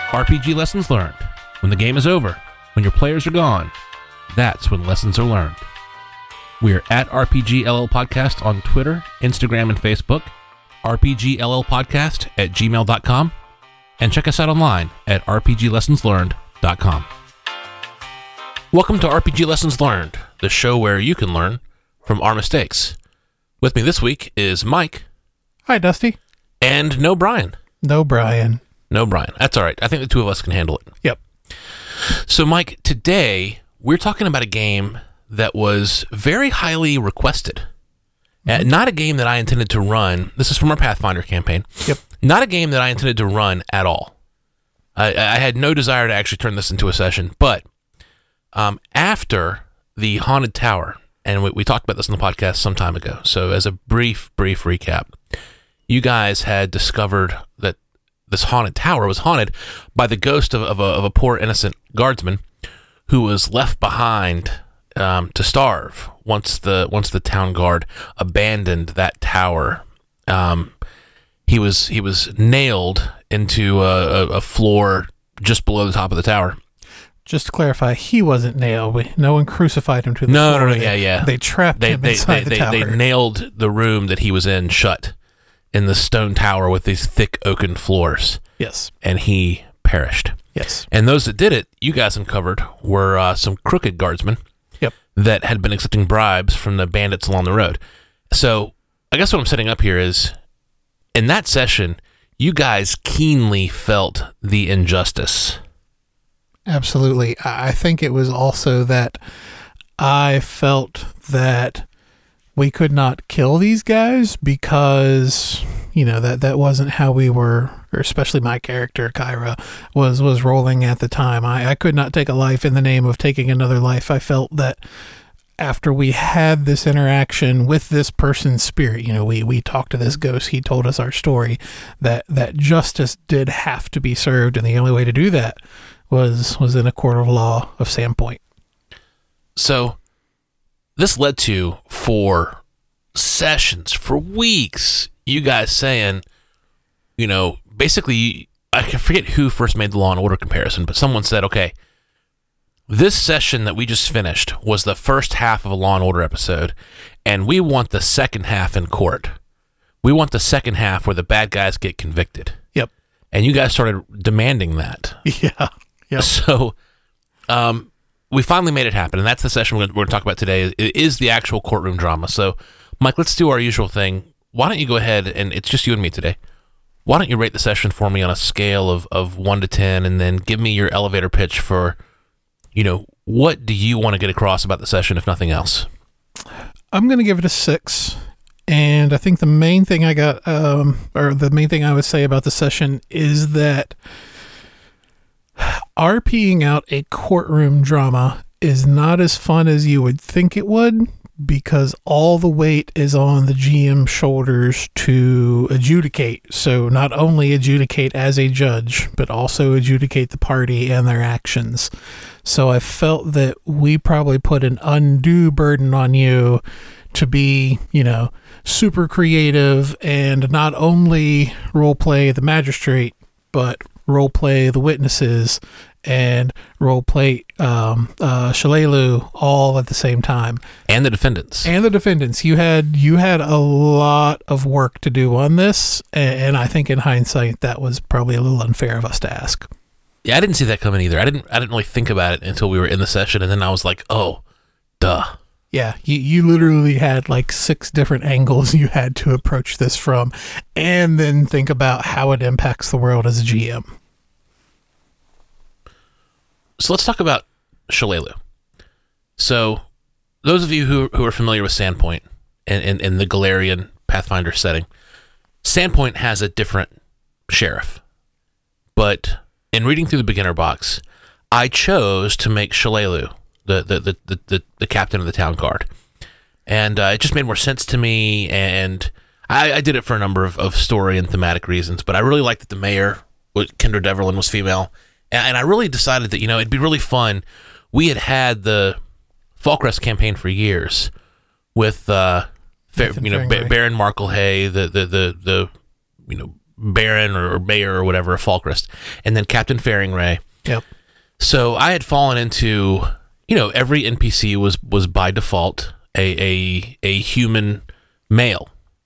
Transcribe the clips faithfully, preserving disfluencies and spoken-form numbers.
R P G lessons learned. When the game is over, when your players are gone, that's when lessons are learned. We are at R P G L L Podcast on Twitter, Instagram, and Facebook, R P G L L Podcast at gmail dot com, and check us out online at r p g lessons learned dot com. Welcome to R P G Lessons Learned, the show where you can learn from our mistakes. With me this week is Mike. Hi, Dusty. And no Brian. No Brian. No Brian. That's all right. I think the two of us can handle it. Yep. So, Mike, today we're talking about a game that was very highly requested. Mm-hmm. Uh, not a game that I intended to run. This is from our Pathfinder campaign. Yep. Not a game that I intended to run at all. I, I had no desire to actually turn this into a session, but um, after the Haunted Tower, and we, we talked about this on the podcast some time ago, so as a brief, brief recap, you guys had discovered that this haunted tower was haunted by the ghost of, of, a, of a poor innocent guardsman who was left behind um, to starve once the once the town guard abandoned that tower. Um, he was he was nailed into a, a floor just below the top of the tower. Just to clarify, he wasn't nailed. No one crucified him to the no, floor. No, no, they, yeah, yeah. They trapped they, him they, inside they, the they, tower. They nailed the room that he was in shut in the stone tower with these thick oaken floors. Yes. And he perished. Yes. And those that did it, you guys uncovered, were uh, some crooked guardsmen. Yep. That had been accepting bribes from the bandits along the road. So I guess what I'm setting up here is, in that session, you guys keenly felt the injustice. Absolutely. I think it was also that I felt that we could not kill these guys because, you know, that, that wasn't how we were, or especially my character, Kyra, was, was rolling at the time. I, I could not take a life in the name of taking another life. I felt that after we had this interaction with this person's spirit, you know, we, we talked to this ghost, he told us our story, that, that justice did have to be served, and the only way to do that was was in a court of law of Sandpoint. So this led to, for sessions, for weeks, you guys saying, you know, basically, I forget who first made the Law and Order comparison, but someone said, okay, this session that we just finished was the first half of a Law and Order episode, and we want the second half in court. We want the second half where the bad guys get convicted. Yep. And you guys started demanding that. Yeah. Yep. So um, we finally made it happen, and that's the session we're going to talk about today. It is the actual courtroom drama. So, Mike, let's do our usual thing. Why don't you go ahead, and it's just you and me today. Why don't you rate the session for me on a scale of, of one to ten, and then give me your elevator pitch for, you know, what do you want to get across about the session, if nothing else? I'm going to give it a six. And I think the main thing I got, um, or the main thing I would say about the session is that RPing out a courtroom drama is not as fun as you would think it would, because all the weight is on the G M's shoulders to adjudicate. So not only adjudicate as a judge, but also adjudicate the party and their actions. So I felt that we probably put an undue burden on you to be, you know, super creative and not only role play the magistrate, but role play the witnesses and role play um, uh, Shalelu all at the same time, and the defendants, and the defendants. You had you had a lot of work to do on this, and, and I think in hindsight that was probably a little unfair of us to ask. Yeah, I didn't see that coming either. I didn't. I didn't really think about it until we were in the session, and then I was like, oh, duh. Yeah, you, you literally had like six different angles you had to approach this from, and then think about how it impacts the world as a G M. So let's talk about Shalelu. So those of you who who are familiar with Sandpoint and in, in, in the Galarian Pathfinder setting, Sandpoint has a different sheriff. But in reading through the beginner box, I chose to make Shalelu the the the the, the, the captain of the town guard. And uh, it just made more sense to me, and I, I did it for a number of, of story and thematic reasons, but I really liked that the mayor, Kendra Deverlin, was female. And I really decided that, you know, it'd be really fun. We had had the Falkrest campaign for years with, uh, Fa- you know, ba- Baron Marklehay, the, the, the, the, you know, Baron or Mayor or whatever of Falkrest, and then Captain Faringray. Yep. So I had fallen into, you know, every N P C was was by default a a a human male.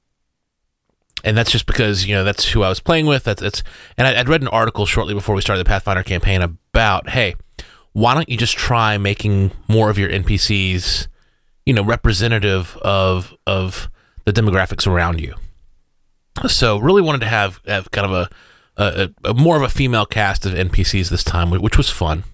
And that's just because, you know, that's who I was playing with. That's, that's and I, I'd read an article shortly before we started the Pathfinder campaign about, hey, why don't you just try making more of your N P Cs, you know, representative of of the demographics around you. So really wanted to have, have kind of a, a, a more of a female cast of N P Cs this time, which was fun.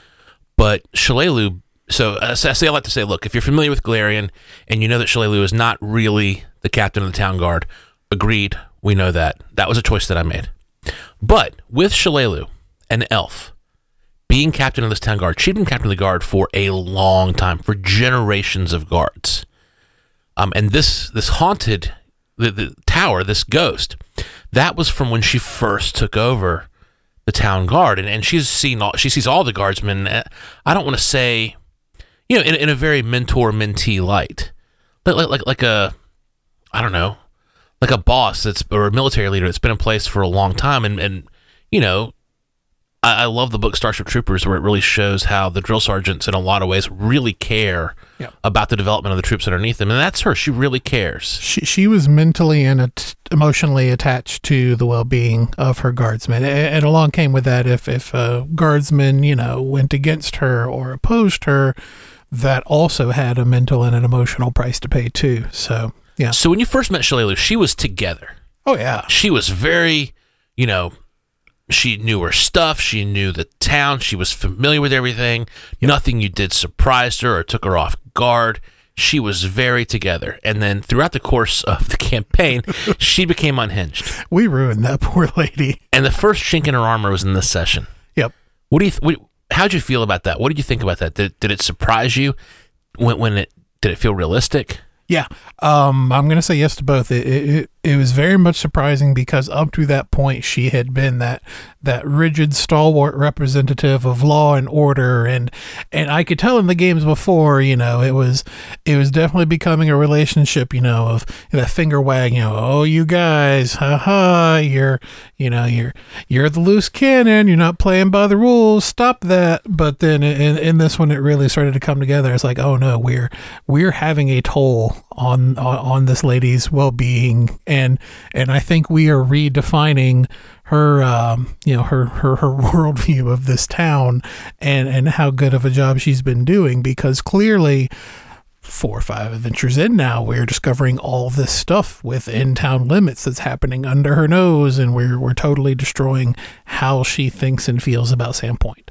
But Shalelu, so uh, I say I like to say, look, if you're familiar with Golarion and you know that Shalelu is not really the captain of the town guard, agreed, we know that. That was a choice that I made. But with Shalelu, an elf, being captain of this town guard, she'd been captain of the guard for a long time, for generations of guards. Um, and this this haunted the, the tower, this ghost, that was from when she first took over the town guard, and, and she's seen all she sees all the guardsmen. I don't want to say, you know, in, in a very mentor-mentee light, like like like a, I don't know, like a boss that's or a military leader that's been in place for a long time, and and you know. I love the book Starship Troopers, where it really shows how the drill sergeants, in a lot of ways, really care yep. about the development of the troops underneath them. And that's her. She really cares. She she was mentally and at- emotionally attached to the well-being of her guardsmen. And along came with that, if, if a guardsman, you know, went against her or opposed her, that also had a mental and an emotional price to pay, too. So, yeah. So when you first met Shalelu, she was together. Oh, yeah. She was very, you know... She knew her stuff. She knew the town. She was familiar with everything. Yep. Nothing you did surprised her or took her off guard. She was very together. And then throughout the course of the campaign, she became unhinged. We ruined that poor lady. And the first chink in her armor was in this session. Yep. What do you? Th- what, how'd you feel about that? What did you think about that? Did, did it surprise you? When, when it did it feel realistic? Yeah, um, I'm going to say yes to both. It, it it was very much surprising because up to that point, she had been that that rigid, stalwart representative of law and order, and and I could tell in the games before, you know, it was it was definitely becoming a relationship, you know, of that finger wag, you know, oh, you guys, haha, you're, you know, you're you're the loose cannon, you're not playing by the rules, stop that. But then in in this one, it really started to come together. It's like, oh no, we're we're having a toll on on, on this lady's well-being, and and I think we are redefining her um you know her her her worldview of this town, and and how good of a job she's been doing, because clearly four or five adventures in now, we're discovering all this stuff within town limits that's happening under her nose, and we're we're totally destroying how she thinks and feels about Sandpoint.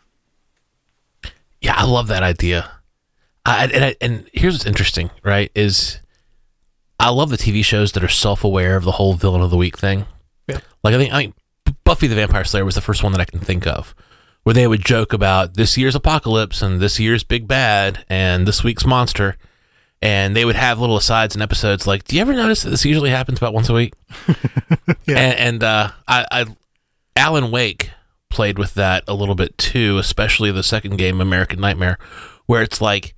Yeah, I love that idea. I, and, I, and here's what's interesting, right, is I love the T V shows that are self-aware of the whole villain of the week thing. Yeah. Like, I think, I mean, Buffy the Vampire Slayer was the first one that I can think of, where they would joke about this year's apocalypse and this year's big bad and this week's monster. And they would have little asides and episodes like, do you ever notice that this usually happens about once a week? yeah. And, and uh, I, I, Alan Wake played with that a little bit too, especially the second game, American Nightmare, where it's like,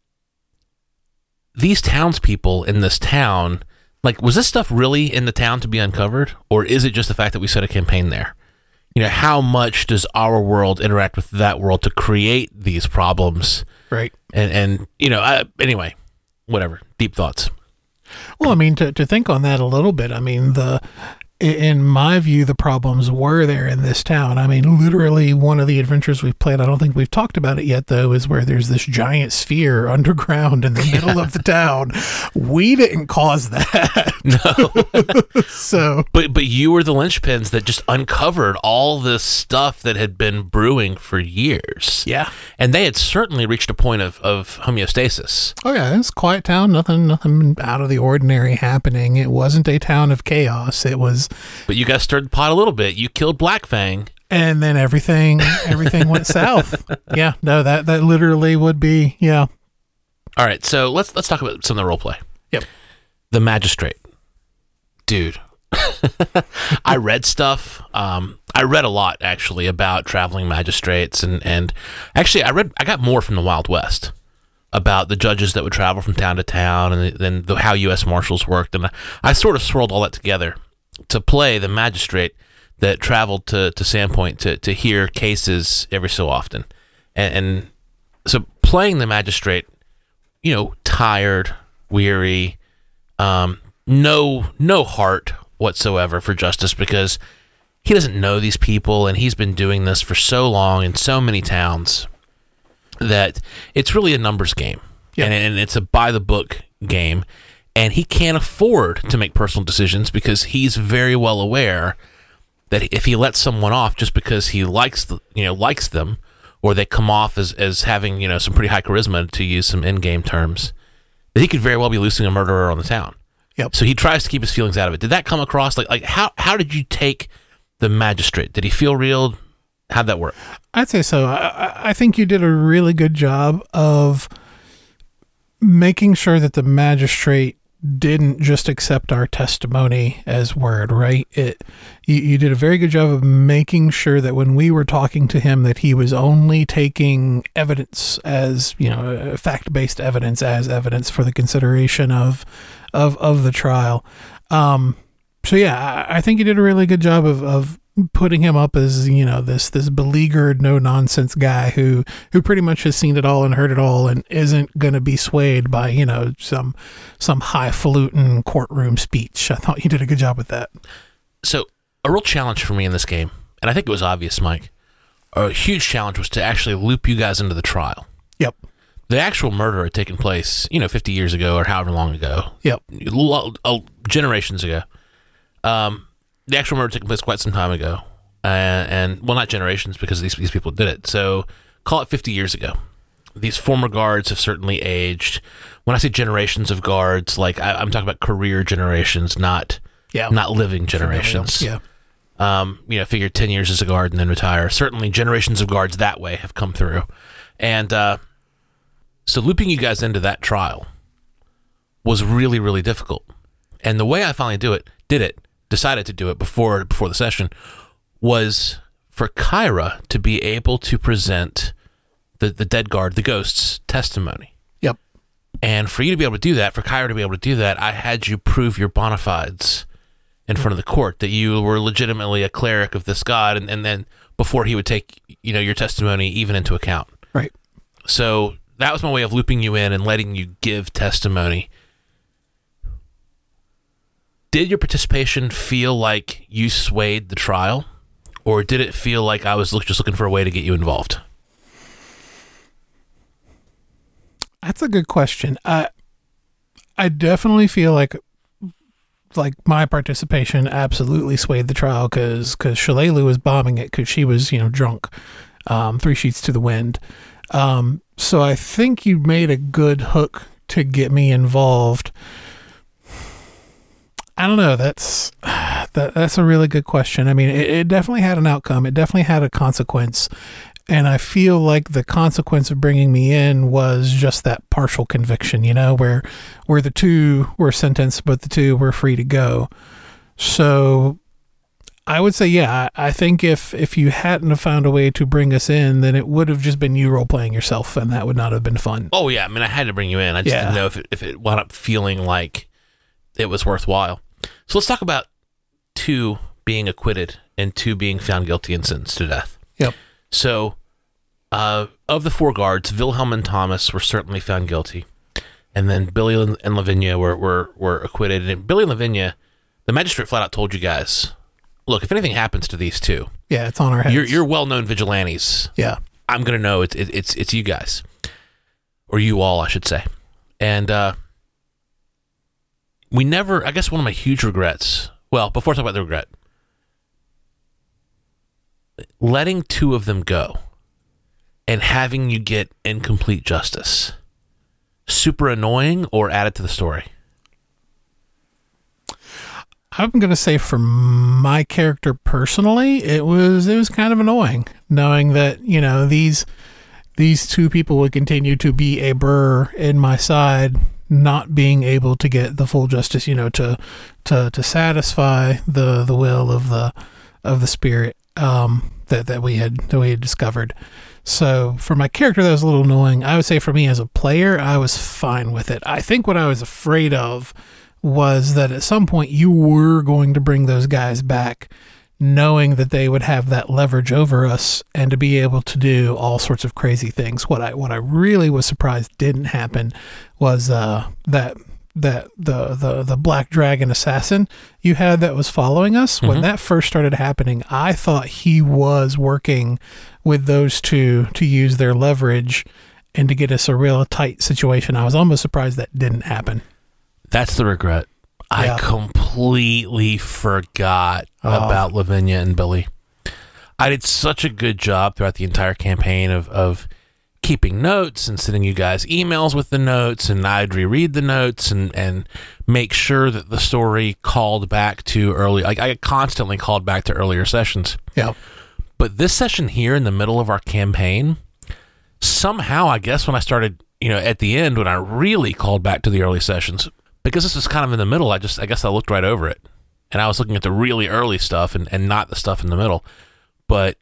these townspeople in this town, like, was this stuff really in the town to be uncovered? Or is it just the fact that we set a campaign there? You know, how much does our world interact with that world to create these problems? Right. And, and you know, I, anyway, whatever. Deep thoughts. Well, I mean, to, to think on that a little bit, I mean, the... in my view, the problems were there in this town. I mean, literally one of the adventures we've played, I don't think we've talked about it yet, though, is where there's this giant sphere underground in the yeah. middle of the town. We didn't cause that. No. so, But but you were the linchpins that just uncovered all this stuff that had been brewing for years. Yeah. And they had certainly reached a point of, of homeostasis. Oh, yeah. It's a quiet town. Nothing, nothing out of the ordinary happening. It wasn't a town of chaos. It was... But you guys stirred the pot a little bit. You killed Black Fang. And then everything everything went south. Yeah, no, that, that literally would be, yeah. All right, so let's let's talk about some of the role play. Yep. The Magistrate. Dude. I read stuff. Um, I read a lot, actually, about traveling magistrates. And, and actually, I read. I got more from the Wild West about the judges that would travel from town to town, and then the, how U S Marshals worked. And I, I sort of swirled all that together. to play the magistrate that traveled to, to Sandpoint to, to hear cases every so often. And, and so playing the magistrate, you know, tired, weary, um, no no heart whatsoever for justice, because he doesn't know these people, and he's been doing this for so long in so many towns that it's really a numbers game. Yeah. And, and it's a by-the-book game, and he can't afford to make personal decisions because he's very well aware that if he lets someone off just because he likes the, you know likes them, or they come off as, as having you know some pretty high charisma, to use some in-game terms, that he could very well be loosing a murderer on the town. Yep. So he tries to keep his feelings out of it. Did that come across? Like like how how did you take the magistrate? Did he feel real? How'd that work? I'd say so. I, I think you did a really good job of making sure that the magistrate didn't just accept our testimony as word, right? It you, you did a very good job of making sure that when we were talking to him, that he was only taking evidence as, you know, fact-based evidence as evidence for the consideration of of of the trial. Um, so yeah, I, I think you did a really good job of of putting him up as, you know, this this beleaguered, no nonsense guy who who pretty much has seen it all and heard it all and isn't going to be swayed by, you know, some some highfalutin courtroom speech. I thought you did a good job with that. So a real challenge for me in this game, and I think it was obvious, Mike, a huge challenge was to actually loop you guys into the trial. Yep. The actual murder had taken place, you know, fifty years ago or however long ago. Yep. Generations ago. Um, the actual murder took place quite some time ago. Uh, and, well, not generations, because these, these people did it. So call it fifty years ago. These former guards have certainly aged. When I say generations of guards, like I, I'm talking about career generations, not Yeah. not living generations. Yeah. Um, you know, figure ten years as a guard and then retire. Certainly generations of guards that way have come through. And uh, so looping you guys into that trial was really, really difficult. And the way I finally do it, did it, decided to do it before before the session, was for Kyra to be able to present the, the dead guard, the ghost's testimony. Yep. And for you to be able to do that, for Kyra to be able to do that, I had you prove your bona fides in front of the court, that you were legitimately a cleric of this god, and, and then before he would take, you know, your testimony even into account. Right. So that was my way of looping you in and letting you give testimony. Did your participation feel like you swayed the trial, or did it feel like I was look, just looking for a way to get you involved? That's a good question. I I definitely feel like like my participation absolutely swayed the trial, because because Shalelu was bombing it because she was, you know, drunk, um, three sheets to the wind. Um, so I think you made a good hook to get me involved. I don't know. That's that, that's a really good question. I mean, it, it definitely had an outcome. It definitely had a consequence. And I feel like the consequence of bringing me in was just that partial conviction, you know, where where the two were sentenced, but the two were free to go. So I would say, yeah, I, I think if, if you hadn't have found a way to bring us in, then it would have just been you role-playing yourself, and that would not have been fun. Oh, yeah. I mean, I had to bring you in. I just Yeah. didn't know if it, if it wound up feeling like it was worthwhile. So let's talk about two being acquitted and two being found guilty and sentenced to death. Yep. So, uh, of the four guards, Wilhelm and Thomas were certainly found guilty. And then Billy and Lavinia were, were, were acquitted. And Billy and Lavinia, the magistrate flat out told you guys, look, if anything happens to these two, Yeah, it's on our heads. you're, you're well-known vigilantes. yeah. I'm going to know it, it, it's it's you guys. Or you all, I should say. And uh, we never, I guess one of my huge regrets, well, before I talk about the regret, letting two of them go and having you get incomplete justice, super annoying or added to the story? I'm going to say for my character personally, it was it was kind of annoying knowing that, you know, these these two people would continue to be a burr in my side, not being able to get the full justice, you know, to to to satisfy the the will of the of the spirit um, that that we had that we had discovered. So for my character, that was a little annoying. I would say for me as a player, I was fine with it. I think what I was afraid of was that at some point you were going to bring those guys back, knowing that they would have that leverage over us and to be able to do all sorts of crazy things. What I what I really was surprised didn't happen was uh, that that the, the the Black Dragon assassin you had that was following us. Mm-hmm. When that first started happening, I thought he was working with those two to use their leverage and to get us a real tight situation. I was almost surprised that didn't happen. That's the regret. Yeah. I completely forgot oh. about Lavinia and Billy. I did such a good job throughout the entire campaign of, of keeping notes and sending you guys emails with the notes, and I'd reread the notes and, and make sure that the story called back to early. Like I constantly called back to earlier sessions. Yeah. But this session here in the middle of our campaign, somehow, I guess when I started, you know, at the end when I really called back to the early sessions, because this was kind of in the middle, I just, I guess I looked right over it. And I was looking at the really early stuff and, and not the stuff in the middle. But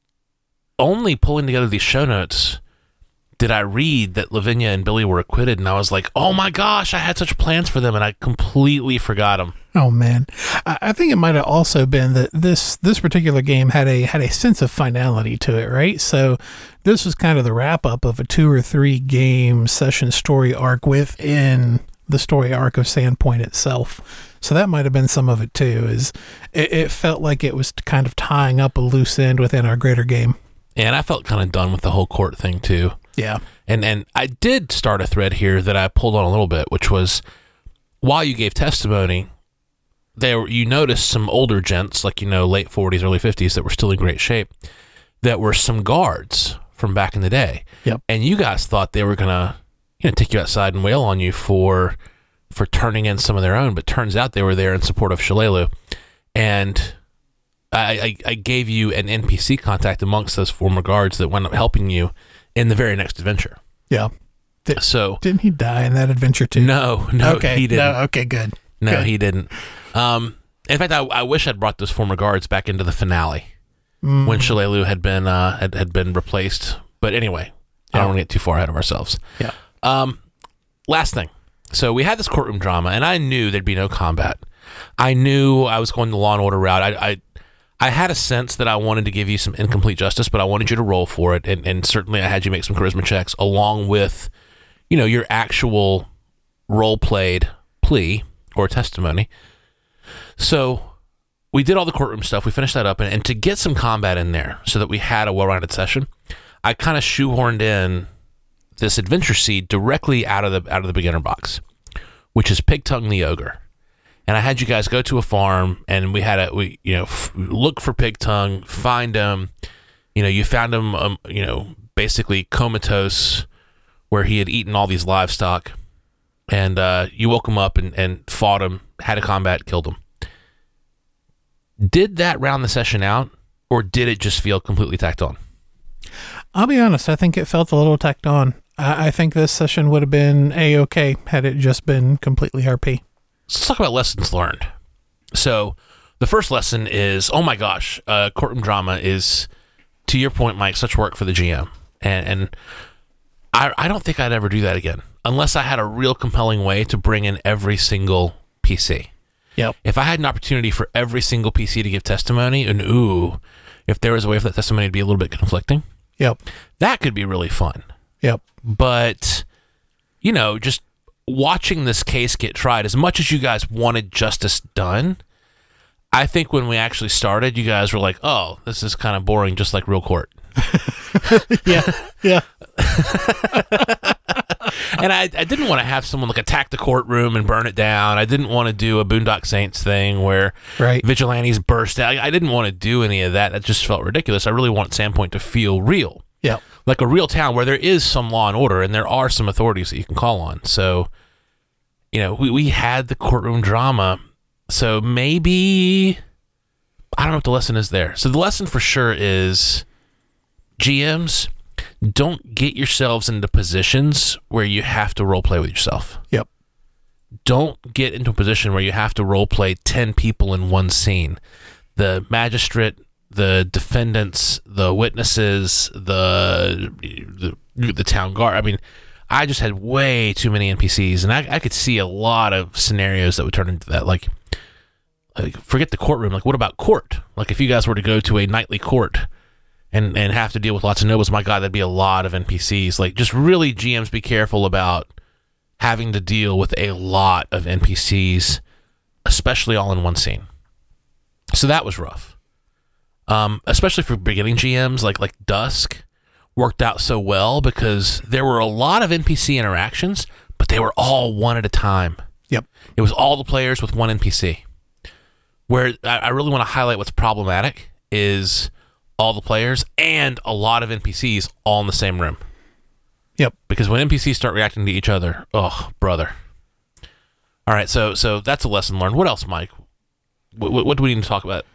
only pulling together these show notes did I read that Lavinia and Billy were acquitted. And I was like, oh my gosh, I had such plans for them and I completely forgot them. Oh man. I, I think it might have also been that this, this particular game had a, had a sense of finality to it, right? So this was kind of the wrap up of a two or three game session story arc within the story arc of Sandpoint itself. So that might have been some of it too, is it, it felt like it was kind of tying up a loose end within our greater game. And I felt kind of done with the whole court thing too. Yeah. And and I did start a thread here that I pulled on a little bit, which was while you gave testimony, there you noticed some older gents, like, you know, late forties, early fifties, that were still in great shape, that were some guards from back in the day. Yep. And you guys thought they were going to, you know, take you outside and wail on you for for turning in some of their own, but turns out they were there in support of Shalelu. And I, I, I gave you an N P C contact amongst those former guards that wound up helping you in the very next adventure. Yeah. Did, so didn't he die in that adventure too? No, no, okay, he didn't. No, okay, good. No, good. he didn't. Um, in fact, I, I wish I'd brought those former guards back into the finale mm. when Shalelu had been uh, had, had been replaced. But anyway, I don't oh. want to get too far ahead of ourselves. Yeah. Um, last thing. So we had this courtroom drama, and I knew there'd be no combat. I knew I was going the Law and Order route. I, I I had a sense that I wanted to give you some incomplete justice, but I wanted you to roll for it, and, and certainly I had you make some charisma checks along with, you know, your actual role-played plea or testimony. So we did all the courtroom stuff. We finished that up, and, and to get some combat in there so that we had a well-rounded session, I kind of shoehorned in this adventure seed directly out of the out of the beginner box, which is Pigtongue the Ogre. And I had you guys go to a farm, and we had a we you know f- look for Pigtongue, find him. You know, you found him, um, you know, basically comatose, where he had eaten all these livestock, and uh, you woke him up and, and fought him, had a combat, killed him. Did that round the session out, or did it just feel completely tacked on? I'll be honest. I think it felt a little tacked on. I, I think this session would have been A-okay had it just been completely R P. Let's talk about lessons learned. So the first lesson is, oh my gosh, uh, courtroom drama is, to your point, Mike, such work for the G M. And, and I, I don't think I'd ever do that again, unless I had a real compelling way to bring in every single P C. Yep. If I had an opportunity for every single P C to give testimony, and ooh, if there was a way for that testimony to be a little bit conflicting, yep, that could be really fun. Yep. But, you know, just watching this case get tried, as much as you guys wanted justice done, I think when we actually started, you guys were like, oh, this is kind of boring, just like real court. yeah, yeah. And I, I didn't want to have someone like attack the courtroom and burn it down. I didn't want to do a Boondock Saints thing where right. vigilantes burst out. I, I didn't want to do any of that. That just felt ridiculous. I really want Sandpoint to feel real. Yeah. Like a real town where there is some law and order and there are some authorities that you can call on. So, you know, we, we had the courtroom drama. So maybe, I don't know what the lesson is there. So the lesson for sure is G Ms, don't get yourselves into positions where you have to role play with yourself. Yep. Don't get into a position where you have to role play ten people in one scene. The magistrate, the defendants, the witnesses, the, the the town guard. I mean, I just had way too many N P Cs, and I, I could see a lot of scenarios that would turn into that. Like, like, forget the courtroom. Like, what about court? Like, if you guys were to go to a nightly court and, and have to deal with lots of nobles, my God, that'd be a lot of N P Cs. Like, just really, G Ms, be careful about having to deal with a lot of N P Cs, especially all in one scene. So that was rough. Um, especially for beginning G Ms, like like Dusk worked out so well because there were a lot of N P C interactions, but they were all one at a time. Yep. It was all the players with one N P C. Where I, I really want to highlight what's problematic is all the players and a lot of N P Cs all in the same room. Yep. Because when N P Cs start reacting to each other, oh, brother. All right, so so that's a lesson learned. What else, Mike? What, what, what do we need to talk about?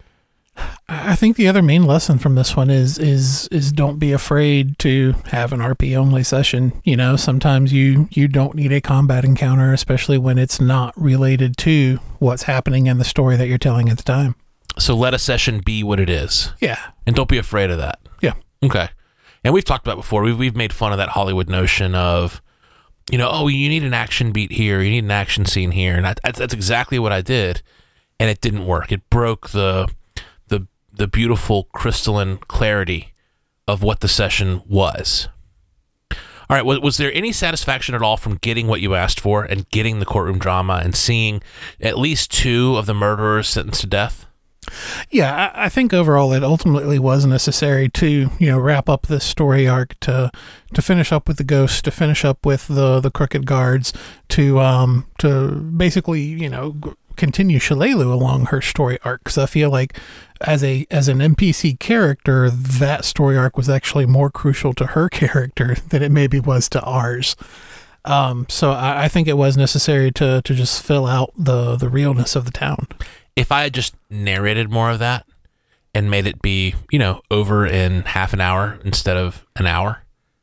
I think the other main lesson from this one is is is don't be afraid to have an R P only session. You know, sometimes you you don't need a combat encounter, especially when it's not related to what's happening in the story that you're telling at the time. So let a session be what it is. Yeah. And don't be afraid of that. Yeah. Okay. And we've talked about before, we've, we've made fun of that Hollywood notion of, you know, oh, you need an action beat here, you need an action scene here. And I, that's exactly what I did. And it didn't work. It broke the the the beautiful crystalline clarity of what the session was. All right, was, was there any satisfaction at all from getting what you asked for and getting the courtroom drama and seeing at least two of the murderers sentenced to death? Yeah, I, I think overall it ultimately was necessary to, you know, wrap up this story arc, to to finish up with the ghosts, to finish up with the the crooked guards, to um to basically, you know, continue Shalelu along her story arc, because I feel like as a as an N P C character, that story arc was actually more crucial to her character than it maybe was to ours. Um, so I, I think it was necessary to to just fill out the the realness of the town. If I had just narrated more of that and made it be, you know, over in half an hour instead of an hour,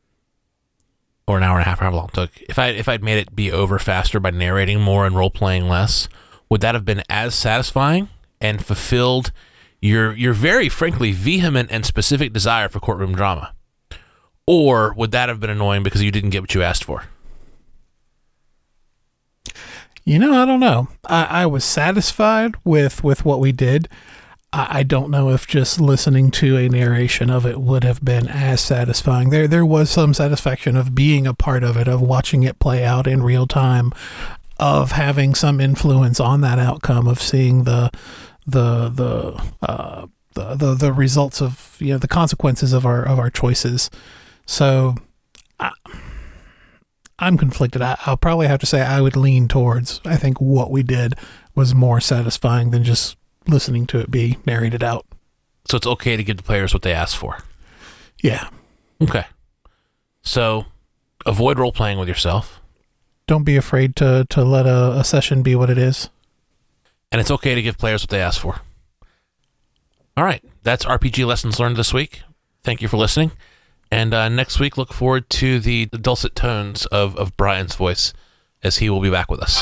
or an hour and a half, however long it took, if I if I'd made it be over faster by narrating more and role playing less, would that have been as satisfying and fulfilled your your very frankly vehement and specific desire for courtroom drama? Or would that have been annoying because you didn't get what you asked for? You know, I don't know. I, I was satisfied with, with what we did. I, I don't know if just listening to a narration of it would have been as satisfying. There there was some satisfaction of being a part of it, of watching it play out in real time, of having some influence on that outcome, of seeing the the the uh, the, the the results of, you know, the consequences of our of our choices. So I, I'm conflicted. I, I'll probably have to say I would lean towards, I think what we did was more satisfying than just listening to it be narrated out. So it's okay to give the players what they asked for. Yeah. Okay. So avoid role playing with yourself. Don't be afraid to to let a, a session be what it is. And it's okay to give players what they ask for. All right. That's R P G Lessons Learned this week. Thank you for listening. And uh, next week, look forward to the, the dulcet tones of, of Brian's voice as he will be back with us.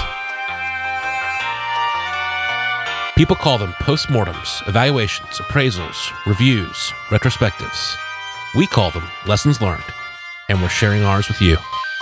People call them postmortems, evaluations, appraisals, reviews, retrospectives. We call them lessons learned, and we're sharing ours with you.